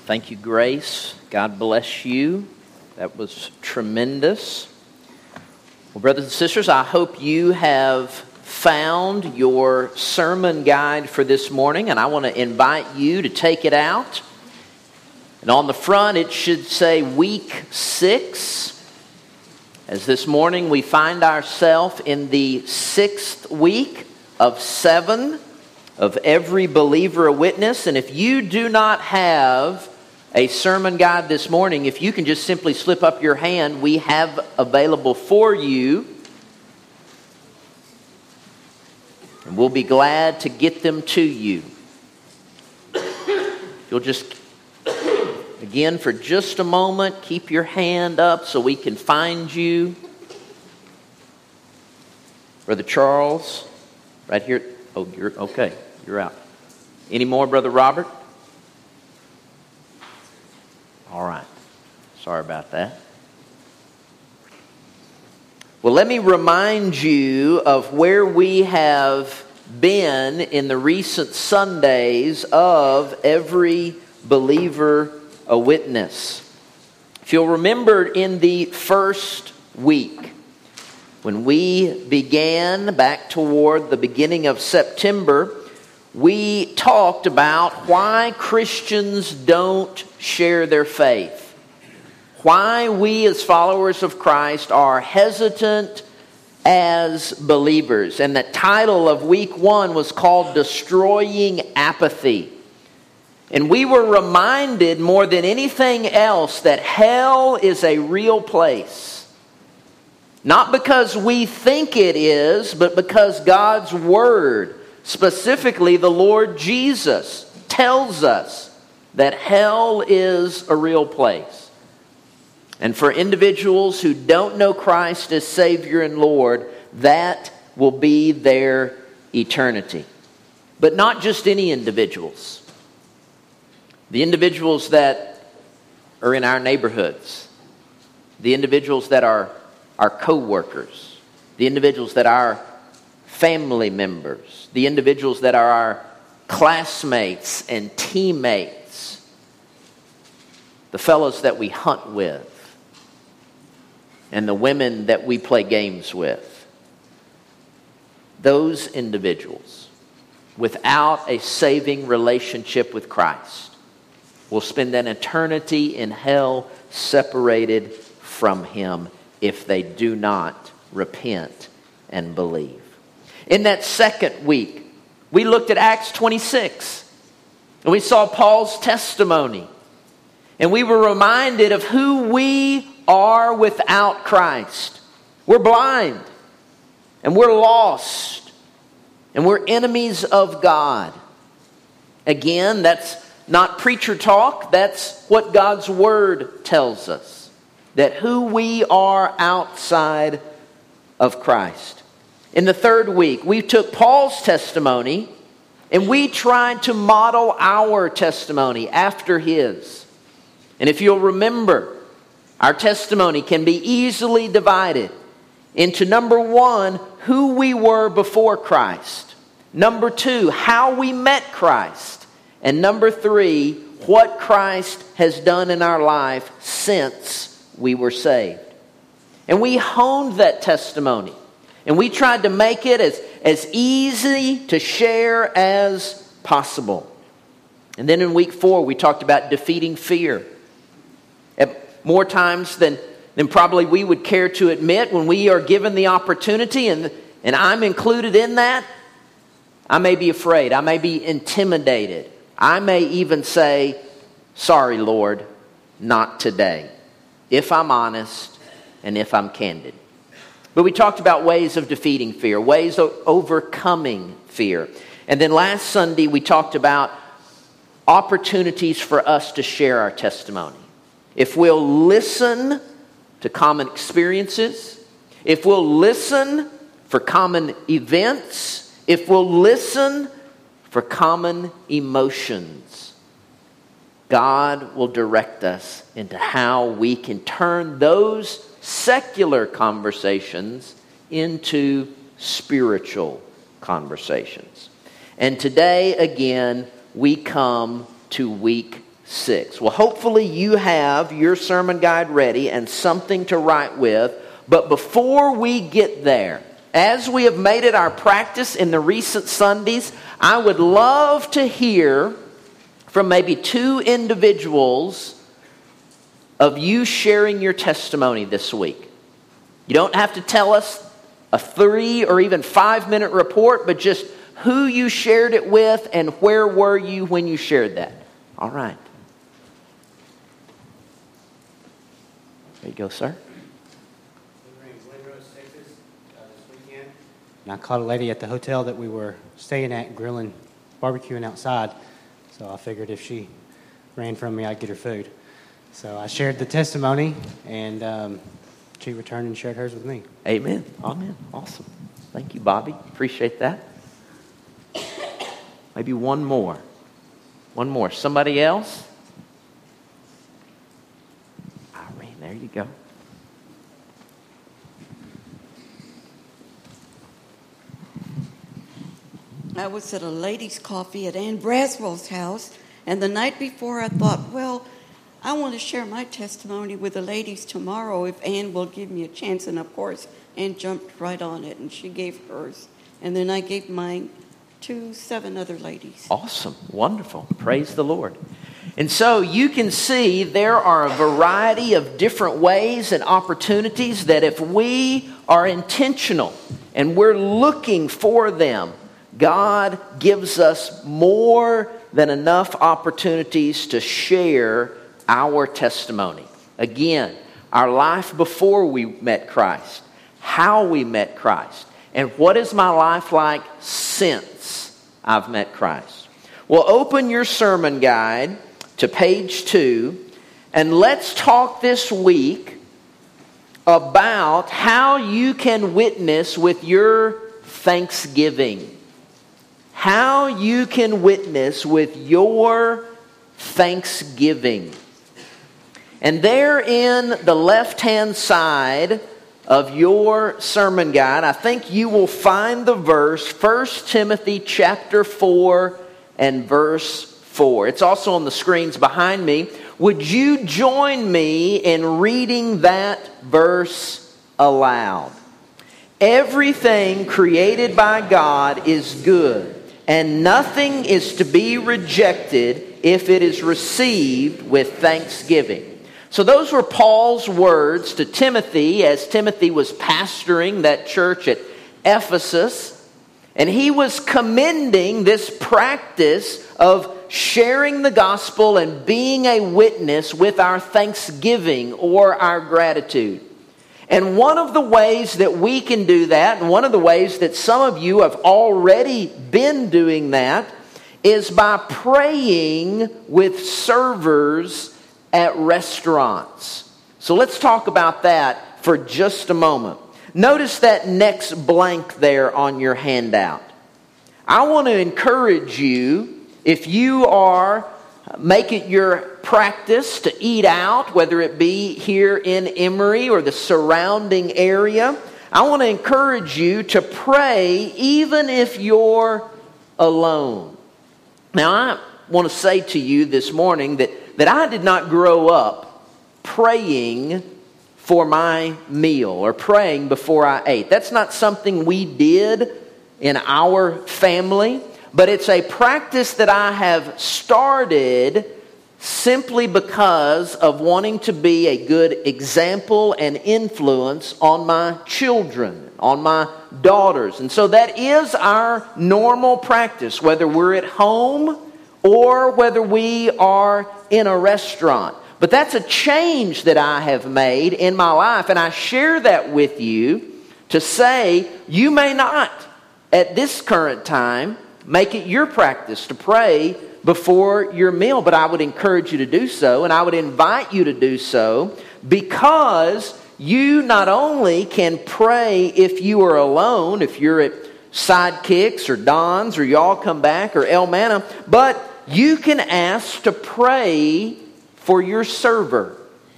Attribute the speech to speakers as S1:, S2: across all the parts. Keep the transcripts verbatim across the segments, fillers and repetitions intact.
S1: Thank you, Grace. God bless you. That was tremendous. Well, brothers and sisters, I hope you have found your sermon guide for this morning, and I want to invite you to take it out. And on the front, it should say week six. As this morning, we find ourselves in the sixth week of seven of Every Believer a Witness. And if you do not have a sermon guide this morning, if you can just simply slip up your hand, we have available for you. And we'll be glad to get them to you. You'll just, again, for just a moment, keep your hand up so we can find you. Brother Charles, right here. Oh, you're okay. You're out. Any more, Brother Robert? All right. Sorry about that. Well, let me remind you of where we have been in the recent Sundays of Every Believer a Witness. If you'll remember, in the first week, when we began back toward the beginning of September, we talked about why Christians don't share their faith. Why we as followers of Christ are hesitant as believers. And the title of week one was called Destroying Apathy. And we were reminded more than anything else that hell is a real place. Not because we think it is, but because God's Word, specifically the Lord Jesus, tells us that hell is a real place. And for individuals who don't know Christ as Savior and Lord, that will be their eternity. But not just any individuals. The individuals that are in our neighborhoods. The individuals that are our co-workers. The individuals that are family members. The individuals that are our classmates and teammates. The fellows that we hunt with. And the women that we play games with. Those individuals, without a saving relationship with Christ, will spend an eternity in hell separated from Him if they do not repent and believe. In that second week, we looked at Acts twenty-six. And we saw Paul's testimony. And we were reminded of who we are without Christ. We're blind. And we're lost. And we're enemies of God. Again, that's not preacher talk. That's what God's Word tells us. That who we are outside of Christ. In the third week, we took Paul's testimony and we tried to model our testimony after his. And if you'll remember, our testimony can be easily divided into number one, who we were before Christ. Number two, how we met Christ. And number three, what Christ has done in our life since we were saved. And we honed that testimony. And we tried to make it as, as easy to share as possible. And then in week four, we talked about defeating fear. At more times than, than probably we would care to admit, when we are given the opportunity, and, and I'm included in that, I may be afraid. I may be intimidated. I may even say, sorry, Lord, not today. If I'm honest and if I'm candid. But we talked about ways of defeating fear, ways of overcoming fear. And then last Sunday we talked about opportunities for us to share our testimony. If we'll listen to common experiences, if we'll listen for common events, if we'll listen for common emotions, God will direct us into how we can turn those secular conversations into spiritual conversations. And today, again, we come to week six. Well, hopefully you have your sermon guide ready and something to write with. But before we get there, as we have made it our practice in the recent Sundays, I would love to hear from maybe two individuals of you sharing your testimony this week. You don't have to tell us a three or even five minute report, but just who you shared it with and where were you when you shared that. All right. There you go, sir.
S2: We were in Glen Rose, Texas uh, this weekend, and I caught a lady at the hotel that we were staying at grilling, barbecuing outside. So I figured if she ran from me, I'd get her food. So I shared the testimony, and um, she returned and shared hers with me.
S1: Amen. Amen. Awesome. Thank you, Bobby. Appreciate that. Maybe one more. One more. Somebody else? Irene, there you go.
S3: I was at a ladies' coffee at Ann Braswell's house, and the night before I thought, well, I want to share my testimony with the ladies tomorrow if Ann will give me a chance. And of course, Ann jumped right on it, and she gave hers. And then I gave mine to seven other ladies.
S1: Awesome. Wonderful. Praise the Lord. And so you can see there are a variety of different ways and opportunities that if we are intentional and we're looking for them, God gives us more than enough opportunities to share our testimony. Again, our life before we met Christ, how we met Christ, and what is my life like since I've met Christ. Well, open your sermon guide to page two, and let's talk this week about how you can witness with your thanksgiving. How you can witness with your thanksgiving. And there in the left-hand side of your sermon guide, I think you will find the verse, First Timothy chapter four and verse four. It's also on the screens behind me. Would you join me in reading that verse aloud? Everything created by God is good, and nothing is to be rejected if it is received with thanksgiving. So those were Paul's words to Timothy as Timothy was pastoring that church at Ephesus. And he was commending this practice of sharing the gospel and being a witness with our thanksgiving or our gratitude. And one of the ways that we can do that, and one of the ways that some of you have already been doing that, is by praying with servers at restaurants. So let's talk about that for just a moment. Notice that next blank there on your handout. I want to encourage you, if you are, make it your practice to eat out, whether it be here in Emory or the surrounding area. I want to encourage you to pray even if you're alone. Now, I want to say to you this morning that, that I did not grow up praying for my meal or praying before I ate. That's not something we did in our family, but it's a practice that I have started simply because of wanting to be a good example and influence on my children, on my daughters. And so that is our normal practice, whether we're at home or whether we are in a restaurant. But that's a change that I have made in my life, and I share that with you to say you may not, at this current time, make it your practice to pray before your meal, but I would encourage you to do so, and I would invite you to do so, because you not only can pray if you are alone, if you're at Sidekicks or Don's or Y'all Come Back or El Manna, but you can ask to pray for your server.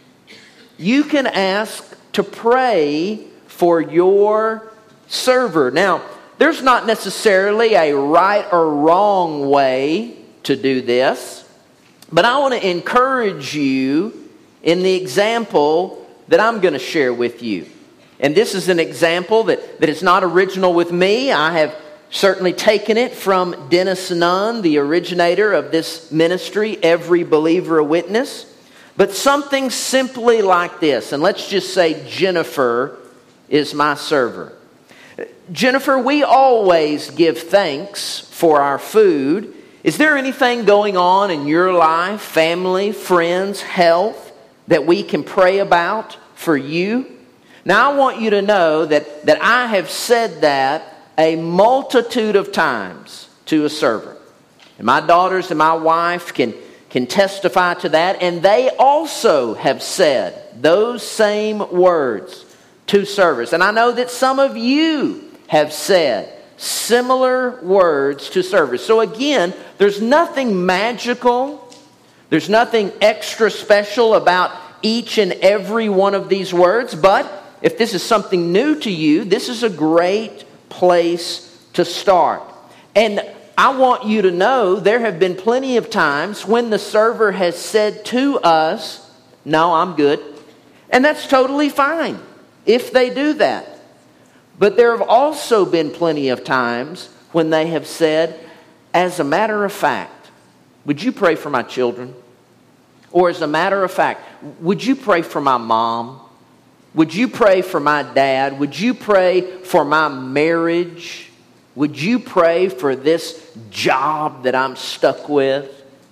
S1: You can ask to pray for your server. Now, there's not necessarily a right or wrong way to do this, But I want to encourage you in the example that I'm going to share with you. And this is an example that, that is not original with me. I have certainly taken it from Dennis Nunn, the originator of this ministry, Every Believer a Witness. But something simply like this, and let's just say Jennifer is my server. Jennifer, we always give thanks for our food. Is there anything going on in your life, family, friends, health, that we can pray about for you? Now, I want you to know that, that I have said that a multitude of times to a server. And my daughters and my wife can, can testify to that. And they also have said those same words to servers. And I know that some of you have said similar words to servers. So again, there's nothing magical. There's nothing extra special about each and every one of these words. But if this is something new to you, this is a great place to start. And I want you to know there have been plenty of times when the server has said to us, "No, I'm good." And that's totally fine if they do that. But there have also been plenty of times when they have said, "As a matter of fact, would you pray for my children?" Or as a matter of fact, "Would you pray for my mom? Would you pray for my dad? Would you pray for my marriage? Would you pray for this job that I'm stuck with?"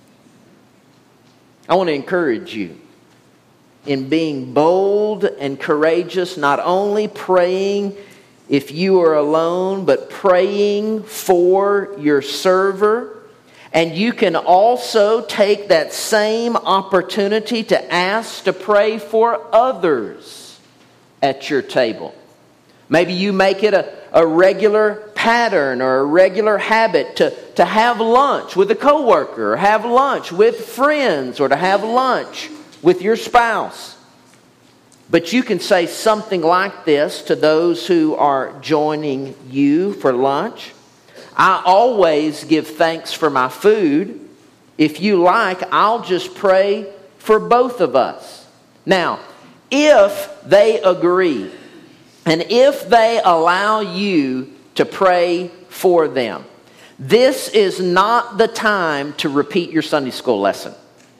S1: I want to encourage you in being bold and courageous, not only praying if you are alone, but praying for your server. And you can also take that same opportunity to ask to pray for others at your table. Maybe you make it a, a regular pattern or a regular habit to, to have lunch with a coworker, or have lunch with friends, or to have lunch with your spouse. But you can say something like this to those who are joining you for lunch: "I always give thanks for my food. If you like, I'll just pray for both of us." Now, if they agree, and if they allow you to pray for them, this is not the time to repeat your Sunday school lesson.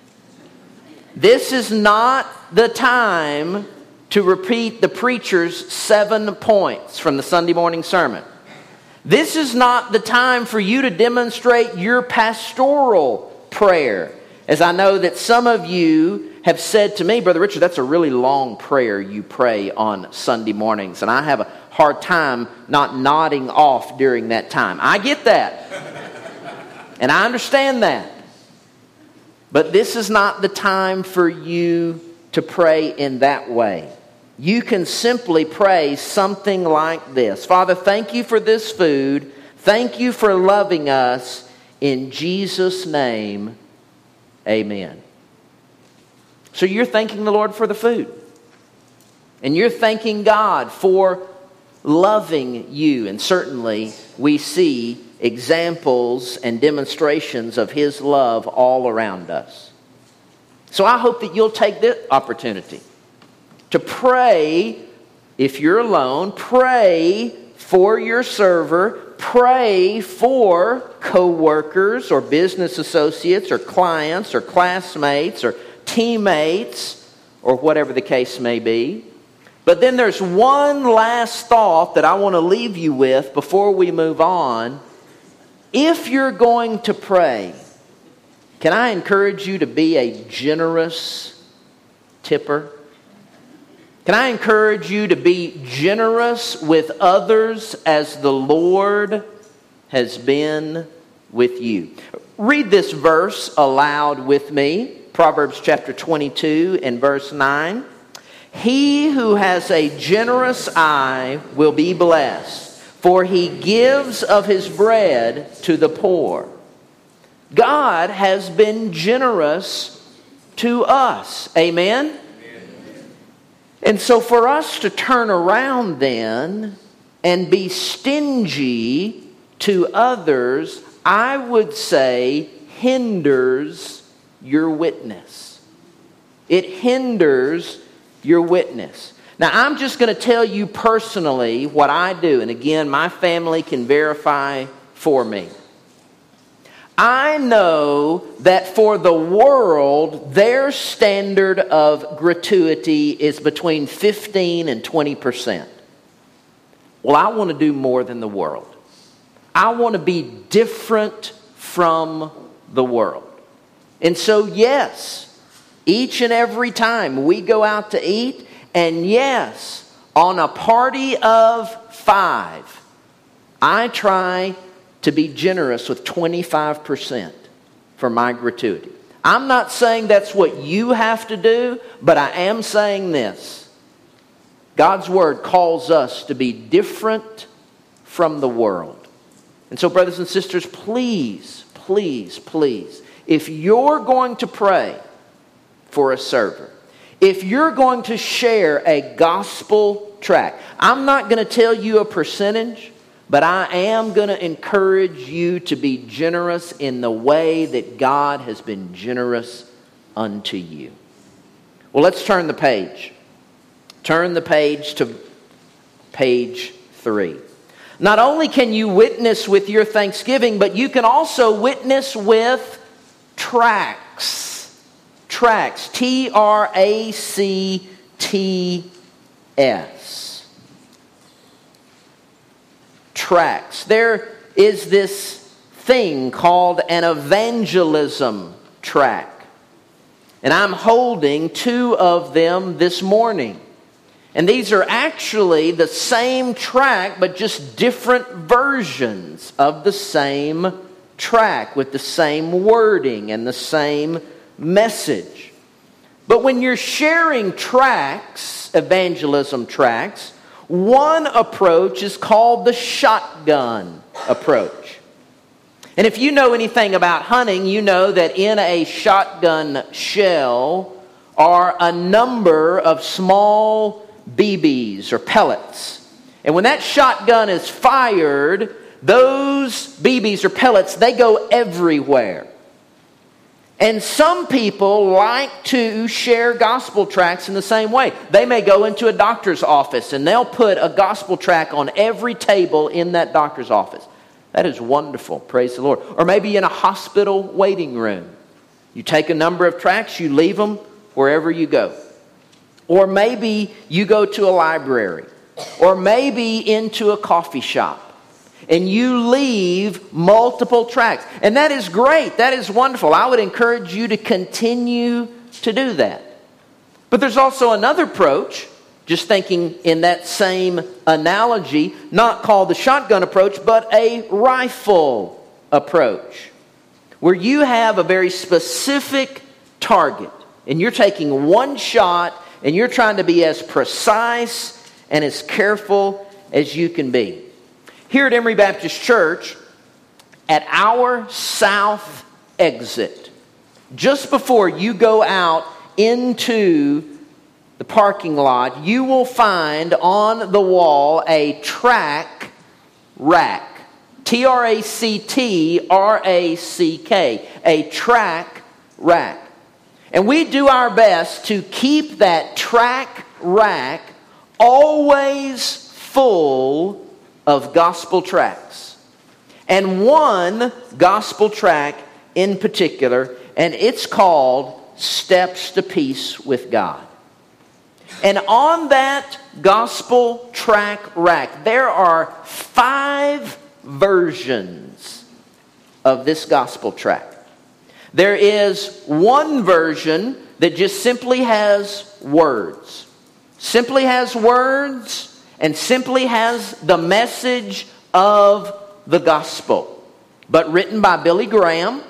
S1: This is not the time to repeat the preacher's seven points from the Sunday morning sermon. This is not the time for you to demonstrate your pastoral prayer. As I know that some of you have said to me, "Brother Richard, that's a really long prayer you pray on Sunday mornings, and I have a hard time not nodding off during that time." I get that. And I understand that. But this is not the time for you to pray in that way. You can simply pray something like this: "Father, thank you for this food. Thank you for loving us. In Jesus' name, amen." So you're thanking the Lord for the food. And you're thanking God for loving you. And certainly we see examples and demonstrations of His love all around us. So I hope that you'll take this opportunity to pray. If you're alone, pray for your server. Pray for co-workers or business associates or clients or classmates or teammates or whatever the case may be. But then there's one last thought that I want to leave you with before we move on. If you're going to pray, can I encourage you to be a generous tipper? Can I encourage you to be generous with others as the Lord has been with you? Read this verse aloud with me. Proverbs chapter twenty-two and verse nine. "He who has a generous eye will be blessed, for he gives of his bread to the poor." God has been generous to us. Amen? And so for us to turn around then and be stingy to others, I would say hinders your witness. It hinders your witness. Now, I'm just going to tell you personally what I do. And again, my family can verify for me. I know that for the world, their standard of gratuity is between fifteen and twenty percent. Well, I want to do more than the world. I want to be different from the world. And so, yes, each and every time we go out to eat, and yes, on a party of five, I try to be generous with twenty-five percent for my gratuity. I'm not saying that's what you have to do, but I am saying this. God's Word calls us to be different from the world. And so, brothers and sisters, please, please, please, if you're going to pray for a server, if you're going to share a gospel tract, I'm not going to tell you a percentage, but I am going to encourage you to be generous in the way that God has been generous unto you. Well, let's turn the page. Turn the page to page three. Not only can you witness with your thanksgiving, but you can also witness with tracts. Tracts. T R A C T S. Tracts. There is this thing called an evangelism tract. And I'm holding two of them this morning. And these are actually the same tract, but just different versions of the same tract with the same wording and the same message. But when you're sharing tracts, evangelism tracts, one approach is called the shotgun approach. And if you know anything about hunting, you know that in a shotgun shell are a number of small B Bs or pellets. And when that shotgun is fired, those B Bs or pellets, they go everywhere. And some people like to share gospel tracts in the same way. They may go into a doctor's office and they'll put a gospel tract on every table in that doctor's office. That is wonderful. Praise the Lord. Or maybe in a hospital waiting room. You take a number of tracts, you leave them wherever you go. Or maybe you go to a library. Or maybe into a coffee shop. And you leave multiple tracts. And that is great. That is wonderful. I would encourage you to continue to do that. But there's also another approach, just thinking in that same analogy, not called the shotgun approach, but a rifle approach. Where you have a very specific target. And you're taking one shot and you're trying to be as precise and as careful as you can be. Here at Emory Baptist Church, at our south exit, just before you go out into the parking lot, you will find on the wall a track rack. T R A C T R A C K. A track rack. And we do our best to keep that track rack always full of gospel tracts. And one gospel tract in particular, and it's called Steps to Peace with God. And on that gospel tract rack, there are five versions of this gospel tract. There is one version that just simply has words. Simply has words and simply has the message of the gospel, but written by Billy Graham.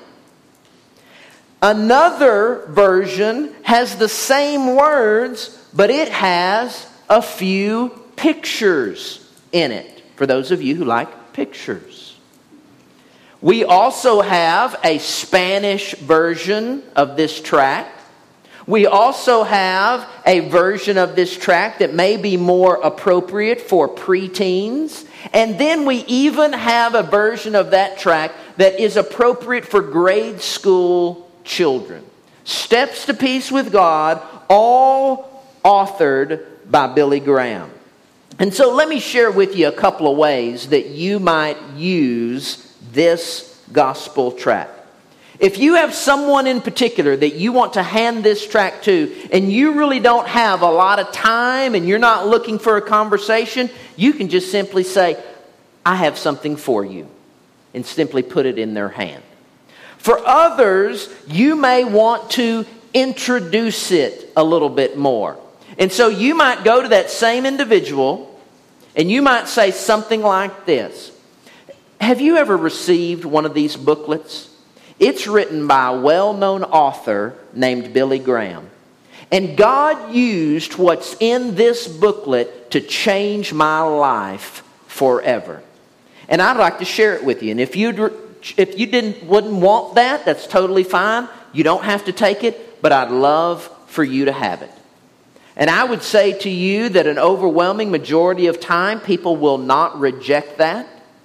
S1: Another version has the same words, but it has a few pictures in it, for those of you who like pictures. We also have a Spanish version of this tract. We also have a version of this tract that may be more appropriate for preteens. And then we even have a version of that tract that is appropriate for grade school children. Steps to Peace with God, all authored by Billy Graham. And so let me share with you a couple of ways that you might use this gospel tract. If you have someone in particular that you want to hand this tract to, and you really don't have a lot of time and you're not looking for a conversation, you can just simply say, I have something for you, and simply put it in their hand. For others, you may want to introduce it a little bit more. And so you might go to that same individual and you might say something like this. Have you ever received one of these booklets? It's written by a well-known author named Billy Graham. And God used what's in this booklet to change my life forever. And I'd like to share it with you. And if you if you didn't wouldn't want that, that's totally fine. You don't have to take it, but I'd love for you to have it. And I would say to you that an overwhelming majority of time, people will not reject that.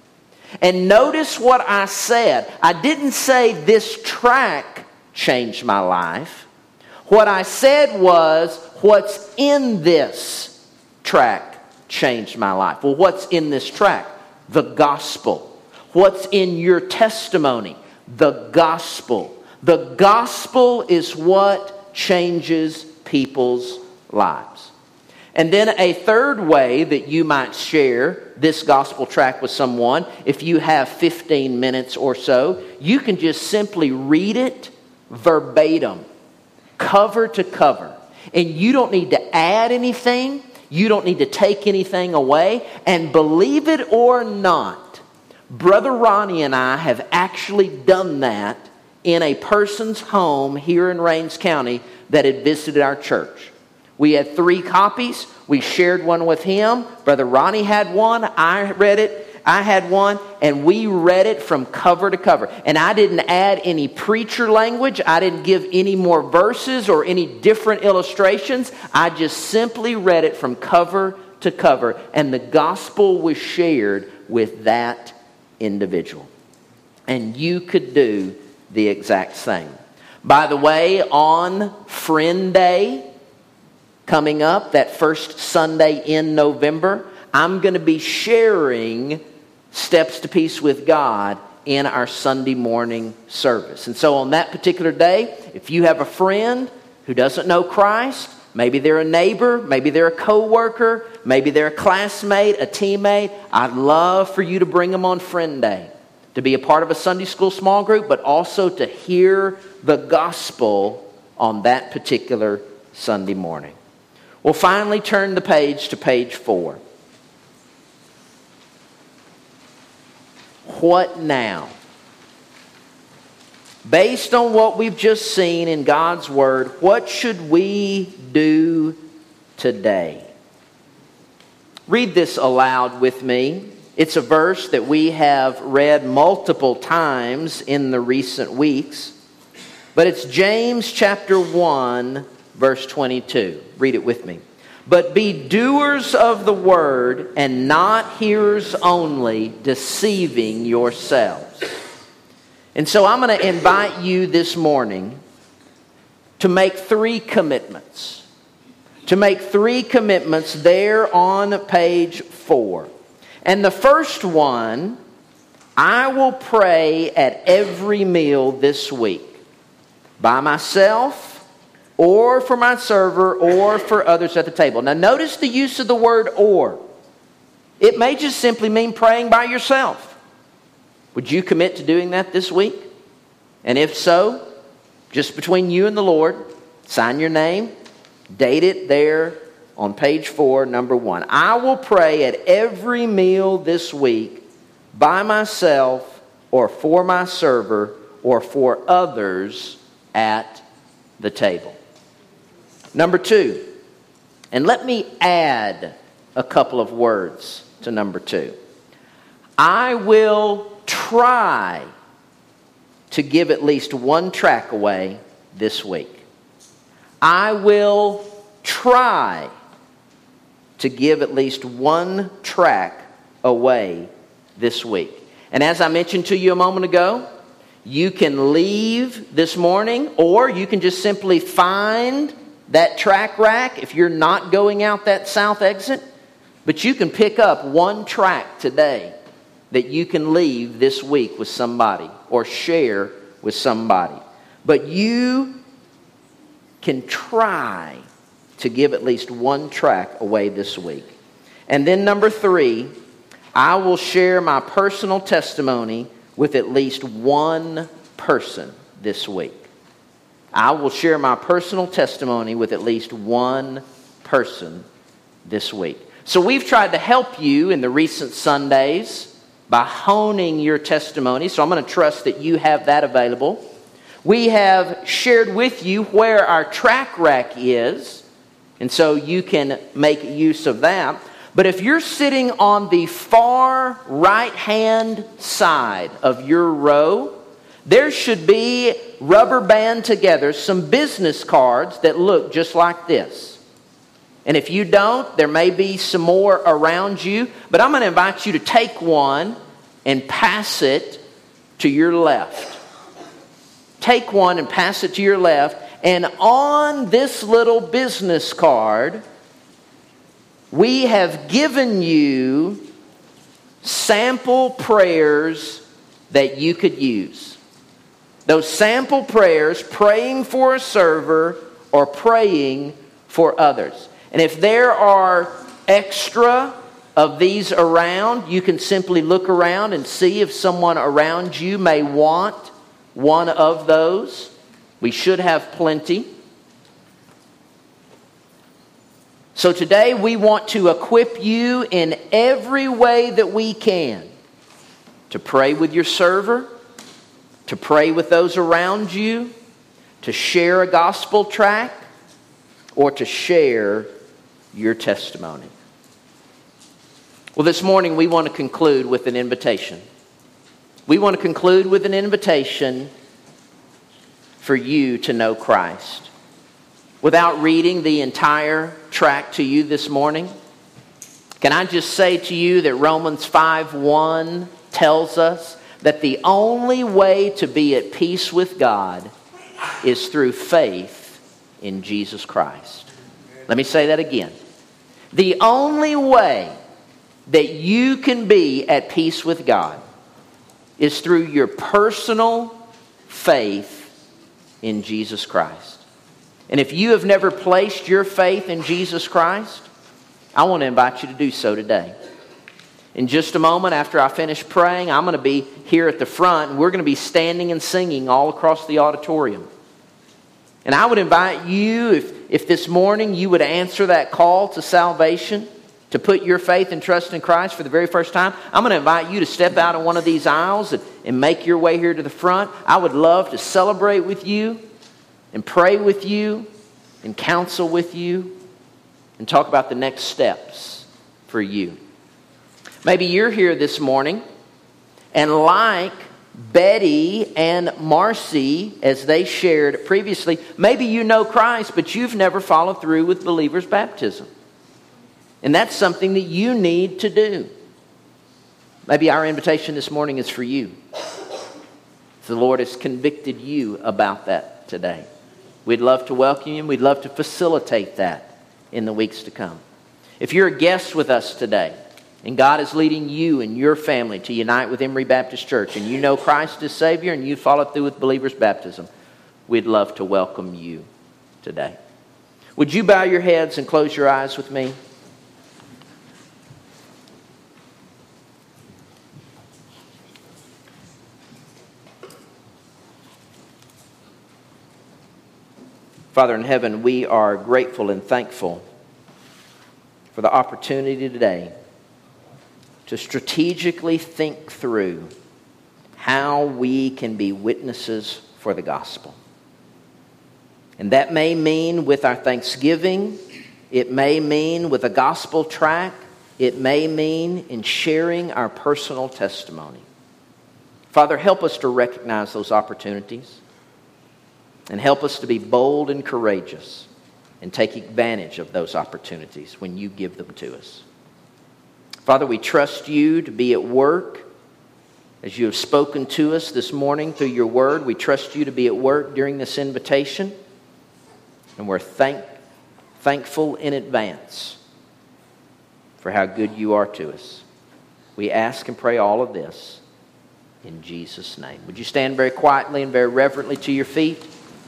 S1: And notice what I said. I didn't say this tract changed my life. What I said was, what's in this tract changed my life. Well, what's in this tract? The gospel. What's in your testimony? The gospel. The gospel is what changes people's lives. And then a third way that you might share this gospel tract with someone, if you have fifteen minutes or so, you can just simply read it verbatim, cover to cover. And you don't need to add anything. You don't need to take anything away. And believe it or not, Brother Ronnie and I have actually done that in a person's home here in Rains County that had visited our church. We had three copies. We shared one with him. Brother Ronnie had one. I read it. I had one. And we read it from cover to cover. And I didn't add any preacher language. I didn't give any more verses or any different illustrations. I just simply read it from cover to cover. And the gospel was shared with that individual. And you could do the exact same. By the way, on Friend Day, coming up, that first Sunday in November, I'm going to be sharing Steps to Peace with God in our Sunday morning service. And so on that particular day, if you have a friend who doesn't know Christ, maybe they're a neighbor, maybe they're a coworker, maybe they're a classmate, a teammate, I'd love for you to bring them on Friend Day to be a part of a Sunday school small group, but also to hear the gospel on that particular Sunday morning. We'll finally turn the page to page four. What now? Based on what we've just seen in God's Word, what should we do today? Read this aloud with me. It's a verse that we have read multiple times in the recent weeks, but it's James chapter one, verse twenty-two. Read it with me. But be doers of the word and not hearers only, deceiving yourselves. And so I'm going to invite you this morning to make three commitments. To make three commitments there on page four. And the first one, I will pray at every meal this week. By myself, or for my server, or for others at the table. Now notice the use of the word or. It may just simply mean praying by yourself. Would you commit to doing that this week? And if so, just between you and the Lord, sign your name, date it there on page four, number one. I will pray at every meal this week by myself, or for my server, or for others at the table. Number two, and let me add a couple of words to number two. I will try to give at least one tract away this week. I will try to give at least one tract away this week. And as I mentioned to you a moment ago, You can leave this morning, or you can just simply find that track rack if you're not going out that south exit. But you can pick up one track today that you can leave this week with somebody or share with somebody. But you can try to give at least one track away this week. And then number three, I will share my personal testimony with at least one person this week. I will share my personal testimony with at least one person this week. So we've tried to help you in the recent Sundays by honing your testimony. So I'm going to trust that you have that available. We have shared with you where our track rack is, and so you can make use of that. But if you're sitting on the far right-hand side of your row, there should be rubber band together some business cards that look just like this. And if you don't, there may be some more around you. But I'm going to invite you to take one and pass it to your left. Take one and pass it to your left. And on this little business card, we have given you sample prayers that you could use. Those sample prayers, praying for a server or praying for others. And if there are extra of these around, you can simply look around and see if someone around you may want one of those. We should have plenty. So today we want to equip you in every way that we can to pray with your server, to pray with those around you, to share a gospel tract, or to share your testimony. Well, this morning we want to conclude with an invitation. We want to conclude with an invitation for you to know Christ. Without reading the entire tract to you this morning, can I just say to you that Romans five one tells us that the only way to be at peace with God is through faith in Jesus Christ. Let me say that again. The only way that you can be at peace with God is through your personal faith in Jesus Christ. And if you have never placed your faith in Jesus Christ, I want to invite you to do so today. In just a moment, after I finish praying, I'm going to be here at the front, and we're going to be standing and singing all across the auditorium. And I would invite you, if, if this morning you would answer that call to salvation, to put your faith and trust in Christ for the very first time, I'm going to invite you to step out of one of these aisles and, and make your way here to the front. I would love to celebrate with you and pray with you and counsel with you and talk about the next steps for you. Maybe you're here this morning, and like Betty and Marcy, as they shared previously, maybe you know Christ, but you've never followed through with believer's baptism. And that's something that you need to do. Maybe our invitation this morning is for you. The Lord has convicted you about that today. We'd love to welcome you, and we'd love to facilitate that in the weeks to come. If you're a guest with us today, and God is leading you and your family to unite with Emory Baptist Church, and you know Christ as Savior, and you follow through with believer's baptism, we'd love to welcome you today. Would you bow your heads and close your eyes with me? Father in heaven, we are grateful and thankful for the opportunity today to strategically think through how we can be witnesses for the gospel. And that may mean with our thanksgiving, it may mean with a gospel tract, it may mean in sharing our personal testimony. Father, help us to recognize those opportunities and help us to be bold and courageous and take advantage of those opportunities when you give them to us. Father, we trust you to be at work As you have spoken to us this morning through your word, we trust you to be at work during this invitation. And we're thank, thankful in advance for how good you are to us. We ask and pray all of this in Jesus' name. Would you stand very quietly and very reverently to your feet?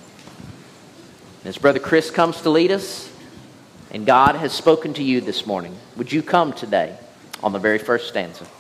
S1: As Brother Chris comes to lead us, and God has spoken to you this morning, would you come today on the very first stanza?